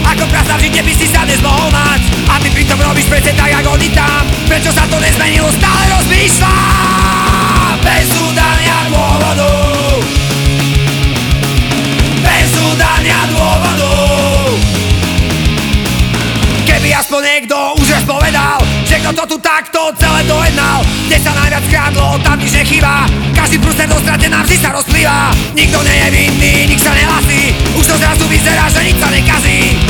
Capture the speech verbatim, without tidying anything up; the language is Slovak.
Ako prasa v žite by si sa dnes mohol mať. A ty pritom robíš presne tak, jak oni tam. Prečo sa to nezmenilo, stále rozmýšľam. Bez udania dôvodu, bez udania dôvodu. Keby aspoň niekto už raz povedal, že kto to tu takto celé dojednal. Kde sa najviac krádlo, tam nič nechýba. Každý prúster do stratená vždy sa rozplýva. Nikto nie je vinný, nik sa nehlasí. Už to zrazu vyzerá,